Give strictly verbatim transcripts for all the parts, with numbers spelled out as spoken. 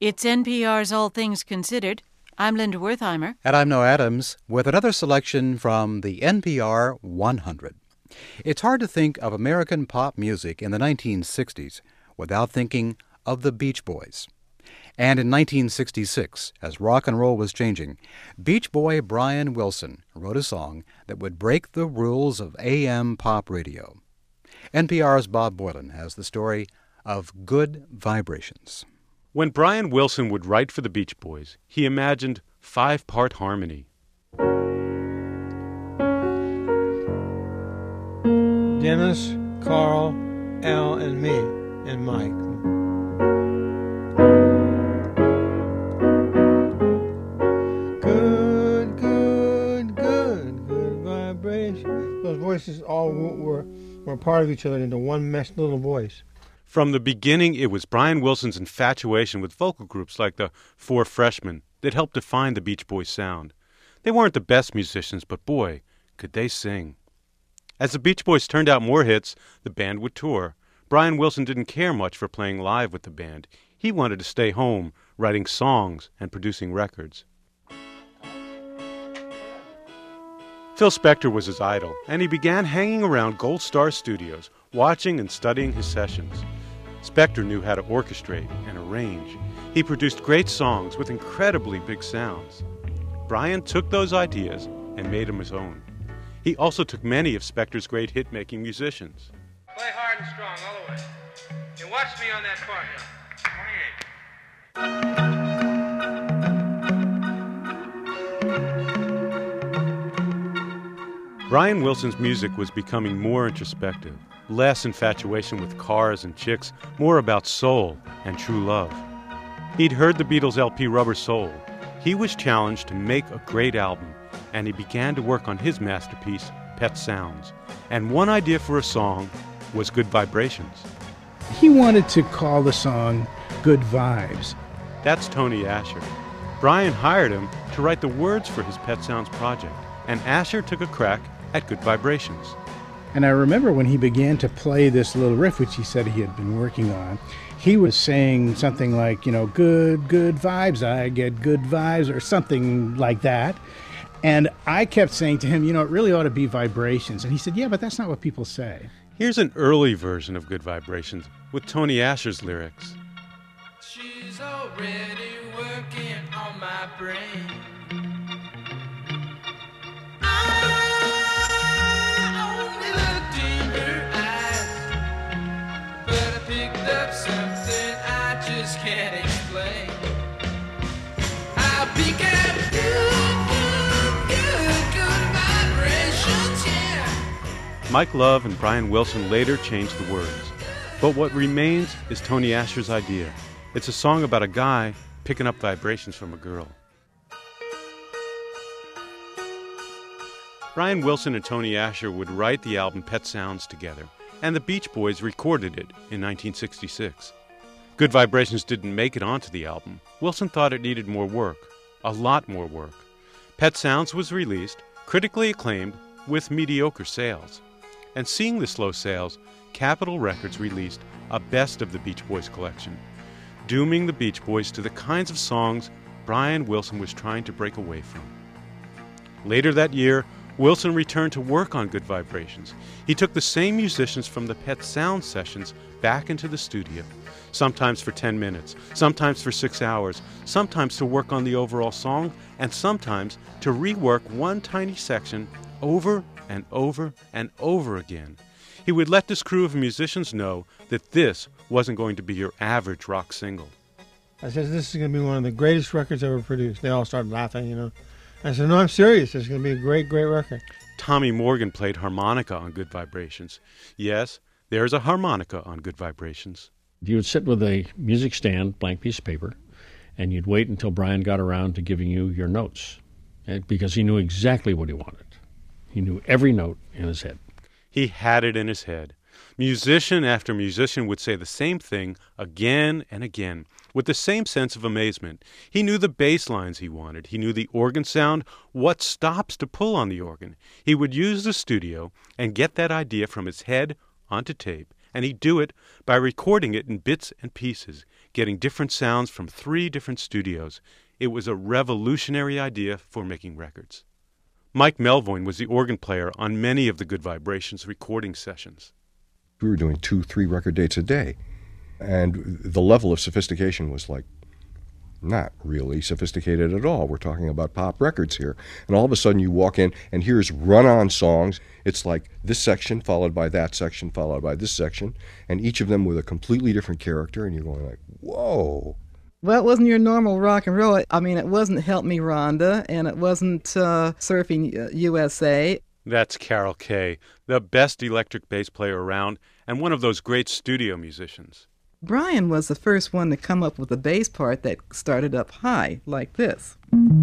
It's N P R's All Things Considered. I'm Linda Wertheimer. And I'm Noah Adams with another selection from the N P R one hundred. It's hard to think of American pop music in the nineteen sixties without thinking of the Beach Boys. And in nineteen sixty-six, as rock and roll was changing, Beach Boy Brian Wilson wrote a song that would break the rules of A M pop radio. N P R's Bob Boilen has the story of Good Vibrations. When Brian Wilson would write for the Beach Boys, he imagined five-part harmony. Dennis, Carl, Al, and me, and Mike. Good, good, good, good vibration. Those voices all were, were part of each other into one meshed little voice. From the beginning, it was Brian Wilson's infatuation with vocal groups like the Four Freshmen that helped define the Beach Boys sound. They weren't the best musicians, but boy, could they sing. As the Beach Boys turned out more hits, the band would tour. Brian Wilson didn't care much for playing live with the band. He wanted to stay home, writing songs and producing records. Phil Spector was his idol, and he began hanging around Gold Star Studios, watching and studying his sessions. Spector knew how to orchestrate and arrange. He produced great songs with incredibly big sounds. Brian took those ideas and made them his own. He also took many of Spector's great hit-making musicians. Play hard and strong all the way. And watch me on that part now. Brian Wilson's music was becoming more introspective. Less infatuation with cars and chicks, more about soul and true love. He'd heard the Beatles' L P Rubber Soul. He was challenged to make a great album, and he began to work on his masterpiece, Pet Sounds. And one idea for a song was Good Vibrations. He wanted to call the song Good Vibes. That's Tony Asher. Brian hired him to write the words for his Pet Sounds project, and Asher took a crack at Good Vibrations. And I remember when he began to play this little riff, which he said he had been working on, he was saying something like, you know, good, good vibes, I get good vibes, or something like that. And I kept saying to him, you know, it really ought to be vibrations. And he said, yeah, but that's not what people say. Here's an early version of Good Vibrations with Tony Asher's lyrics. She's already working on my brain. Can't explain. I began good, good, good, good vibrations, yeah. Mike Love and Brian Wilson later changed the words. But what remains is Tony Asher's idea. It's a song about a guy picking up vibrations from a girl. Brian Wilson and Tony Asher would write the album Pet Sounds together, and the Beach Boys recorded it in nineteen sixty-six. Good Vibrations didn't make it onto the album. Wilson thought it needed more work, a lot more work. Pet Sounds was released, critically acclaimed, with mediocre sales. And seeing the slow sales, Capitol Records released a Best of the Beach Boys collection, dooming the Beach Boys to the kinds of songs Brian Wilson was trying to break away from. Later that year, Wilson returned to work on Good Vibrations. He took the same musicians from the Pet Sounds sessions back into the studio, sometimes for ten minutes, sometimes for six hours, sometimes to work on the overall song, and sometimes to rework one tiny section over and over and over again. He would let this crew of musicians know that this wasn't going to be your average rock single. I said, this is going to be one of the greatest records ever produced. They all started laughing, you know. I said, no, I'm serious. It's going to be a great, great record. Tommy Morgan played harmonica on Good Vibrations. Yes, there's a harmonica on Good Vibrations. You would sit with a music stand, blank piece of paper, and you'd wait until Brian got around to giving you your notes, because he knew exactly what he wanted. He knew every note in his head. He had it in his head. Musician after musician would say the same thing again and again, with the same sense of amazement. He knew the bass lines he wanted. He knew the organ sound, what stops to pull on the organ. He would use the studio and get that idea from his head onto tape, and he'd do it by recording it in bits and pieces, getting different sounds from three different studios. It was a revolutionary idea for making records. Mike Melvoin was the organ player on many of the Good Vibrations recording sessions. We were doing two, three record dates a day. And the level of sophistication was like not really sophisticated at all. We're talking about pop records here. And all of a sudden you walk in and here's run-on songs. It's like this section followed by that section followed by this section, and each of them with a completely different character, and you're going like, whoa. Well, it wasn't your normal rock and roll. I mean, it wasn't Help Me Rhonda, and it wasn't uh, Surfing U S A. That's Carol Kaye, the best electric bass player around and one of those great studio musicians. Brian was the first one to come up with a bass part that started up high, like this.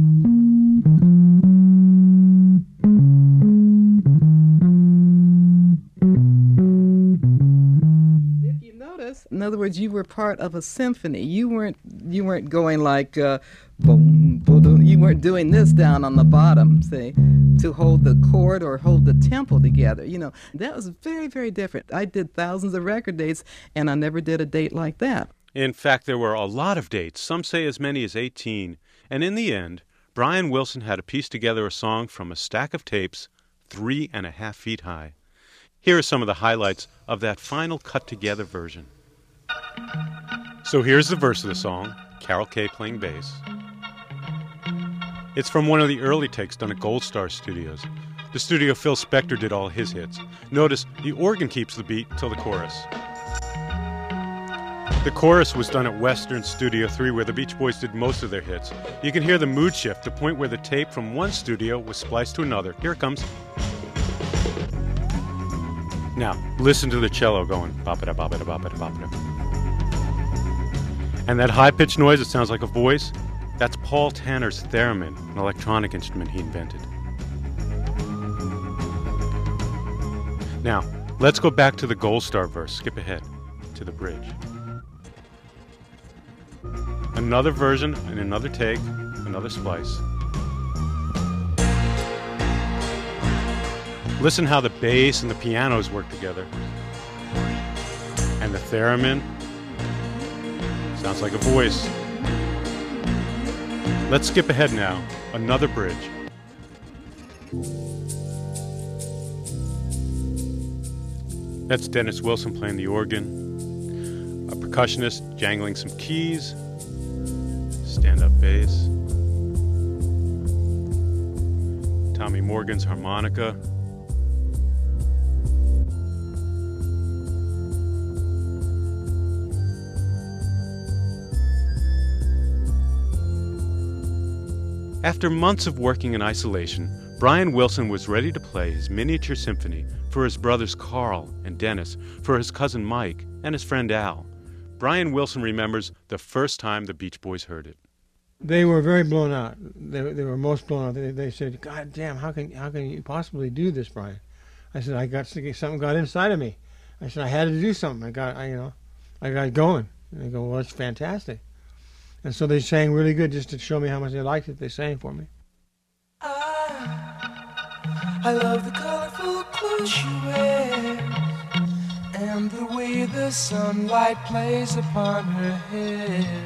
If you notice, in other words, you were part of a symphony. You weren't you weren't going like uh, boom, boom, you weren't doing this down on the bottom, see, to hold the chord or hold the tempo together. You know, that was very, very different. I did thousands of record dates, and I never did a date like that. In fact, there were a lot of dates, some say as many as eighteen, and in the end, Brian Wilson had to piece together a song from a stack of tapes three and a half feet high. Here are some of the highlights of that final cut-together version. So here's the verse of the song, Carol Kaye playing bass. It's from one of the early takes done at Gold Star Studios. The studio Phil Spector did all his hits. Notice the organ keeps the beat till the chorus. The chorus was done at Western Studio three, where the Beach Boys did most of their hits. You can hear the mood shift, the point where the tape from one studio was spliced to another. Here it comes. Now, listen to the cello going bop-a-da, bop-a-da, bop-a-da, bop-a-da. And that high-pitched noise, it sounds like a voice, that's Paul Tanner's theremin, an electronic instrument he invented. Now, let's go back to the Gold Star verse. Skip ahead to the bridge. Another version and another take, another splice. Listen how the bass and the pianos work together. And the theremin sounds like a voice. Let's skip ahead now. Another bridge. That's Dennis Wilson playing the organ. A percussionist jangling some keys. Stand-up bass. Tommy Morgan's harmonica. After months of working in isolation, Brian Wilson was ready to play his miniature symphony for his brothers Carl and Dennis, for his cousin Mike, and his friend Al. Brian Wilson remembers the first time the Beach Boys heard it. They were very blown out. They, they were most blown out. They, they said, "God damn, how can how can you possibly do this, Brian?" I said, "I got something got inside of me." I said, "I had to do something. I got, I, you know, I got going." And they go, "Well, it's fantastic." And so they sang really good just to show me how much they liked it. They sang for me. I, I love the colorful clothes she wears and the way the sunlight plays upon her hair.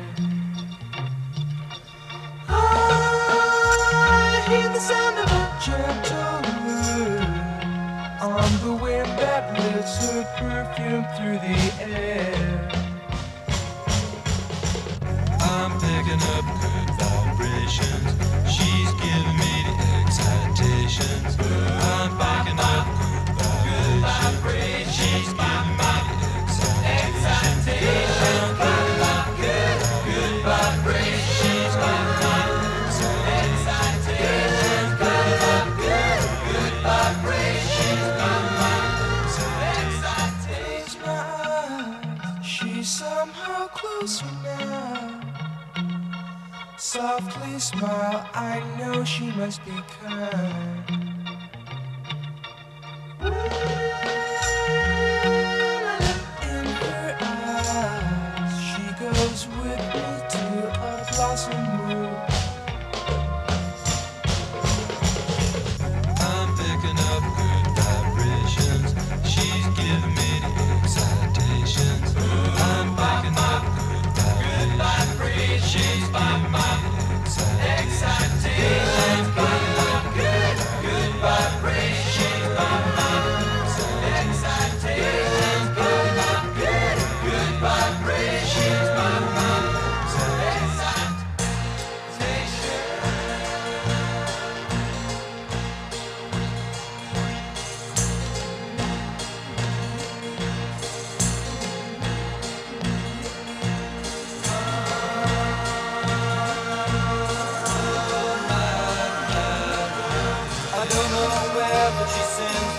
I hear the sound of a gentle word on the wind that lifts her perfume through the air. I'm picking up good vibrations. She's giving me the excitations. I'm picking up good vibrations. She's giving me the excitations. I'm picking up good, good vibrations. She's giving me the excitations. I'm picking up good, good vibrations. She's giving me the excitations. Close my eyes. She's somehow closer now. Softly smile, I know she must be kind. In her eyes, she goes with me to a blossom room. I'm picking up good vibrations. She's giving me the excitations. I'm picking up good vibrations.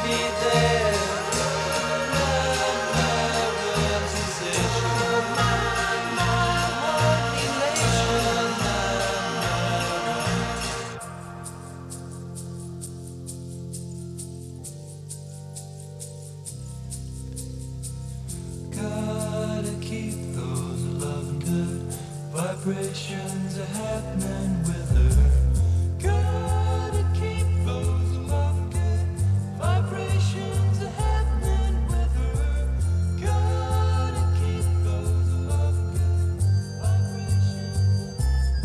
me there. Love, love, sensation. More elation. Gotta keep those loving good vibrations are happening with her. Gotta keep those loving good vibrations are happening with her. Gotta keep those loving good vibrations.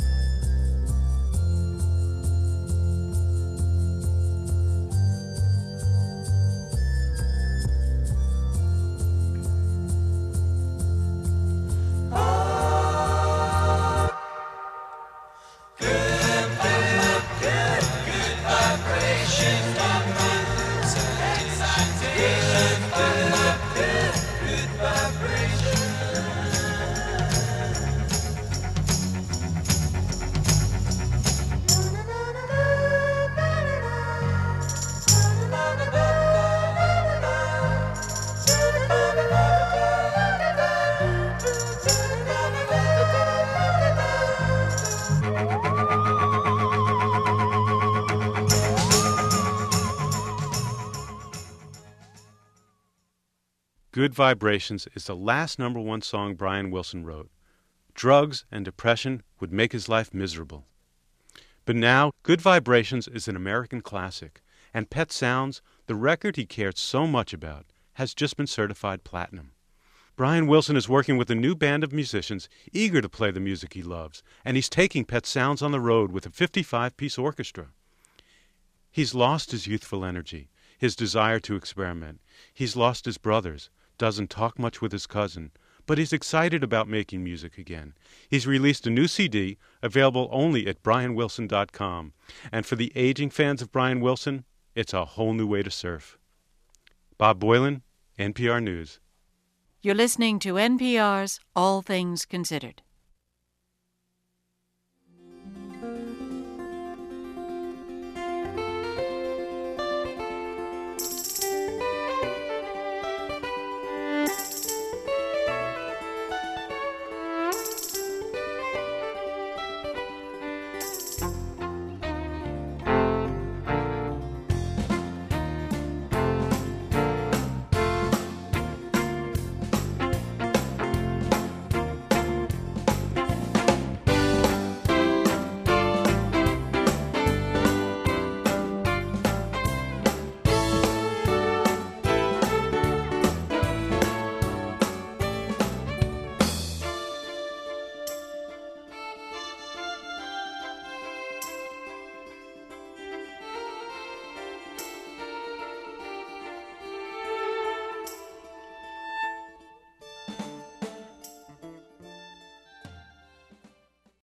Good Vibrations is the last number one song Brian Wilson wrote. Drugs and depression would make his life miserable. But now, Good Vibrations is an American classic, and Pet Sounds, the record he cared so much about, has just been certified platinum. Brian Wilson is working with a new band of musicians eager to play the music he loves, and he's taking Pet Sounds on the road with a fifty-five piece orchestra. He's lost his youthful energy, his desire to experiment. He's lost his brothers, doesn't talk much with his cousin, but he's excited about making music again. He's released a new C D, available only at brian wilson dot com. And for the aging fans of Brian Wilson, it's a whole new way to surf. Bob Boylan, N P R News. You're listening to N P R's All Things Considered.